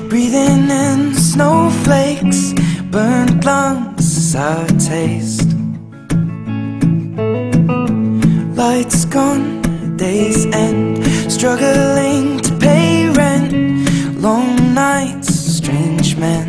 Breathing in snowflakes, burnt lungs as I taste. Lights gone, days end, struggling to pay rent. Long nights, strange men.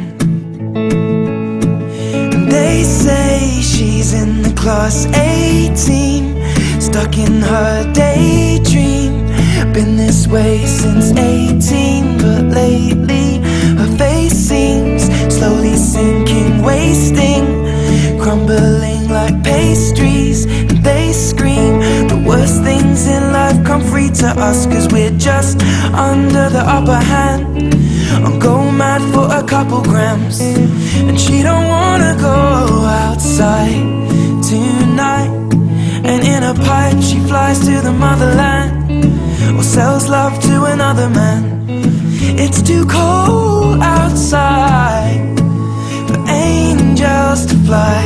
And they say she's in the class A team, stuck in her daydream. Been this way since 18, but lately her face seems slowly sinking, wasting, crumbling like pastries. And they scream the worst things in life come free to us, 'cause we're just under the upper hand. I'll go mad for a couple grams, and she don't wanna go outside tonight. And in a pipe she flies to the motherland, or sells love to another man. It's too cold outside for angels to fly,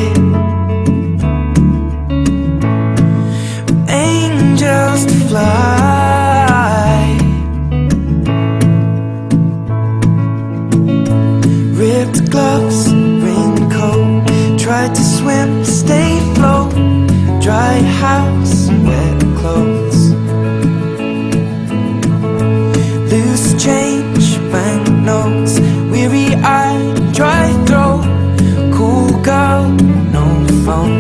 for angels to fly. Ripped gloves, raincoat, tried to swim, stay afloat. Dry house, wet clothes. Loose change, banknotes, weary-eyed, dry throat. Cool girl, no phone.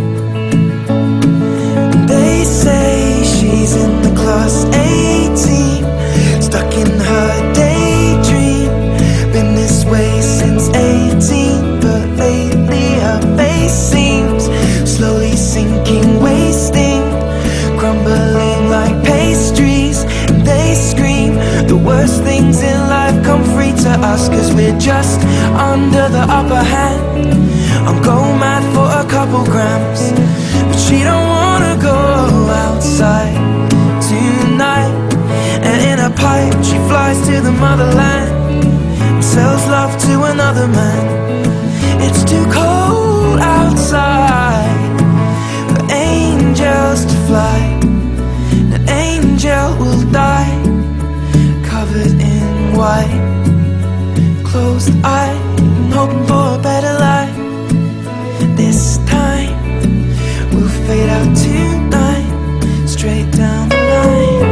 They say she's in the class A team, stuck in her daydream. Been this way since 18, but lately her face seems slowly sinking, wasting, crumbling like pastries. And they scream the worst things in life come free to us, 'cause we're just under the upper hand. I'll go mad for a couple grams, but she don't wanna go outside tonight. And in a pipe she flies to the motherland, and sells love to another man. It's too cold outside for angels to fly. An angel will die, covered in white, closed eye, hoping for a better life. This time we'll fade out tonight, straight down the line.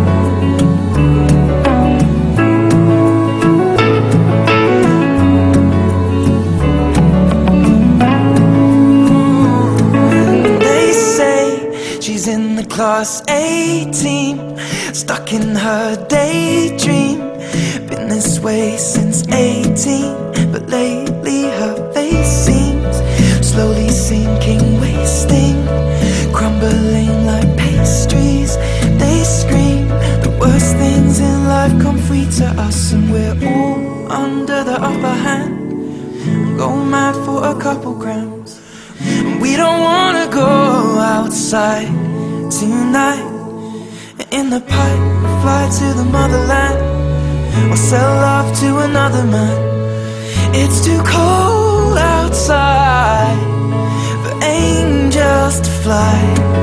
They say she's in the class A team, stuck in her daydream. Been this way since 18, but lately her face seems slowly sinking, wasting, crumbling like pastries. They scream the worst things in life come free to us, and we're all under the upper hand. Go mad for a couple grams, and we don't wanna go outside tonight. In the pipe, fly to the motherland, or sell love to another man. It's too cold outside for angels to fly.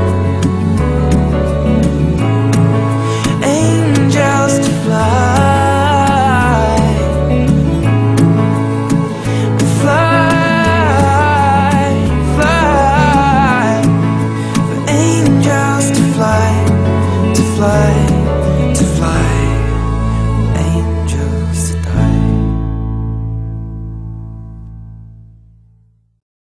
Angels to fly. Fly, fly, for angels to fly, to fly, to fly.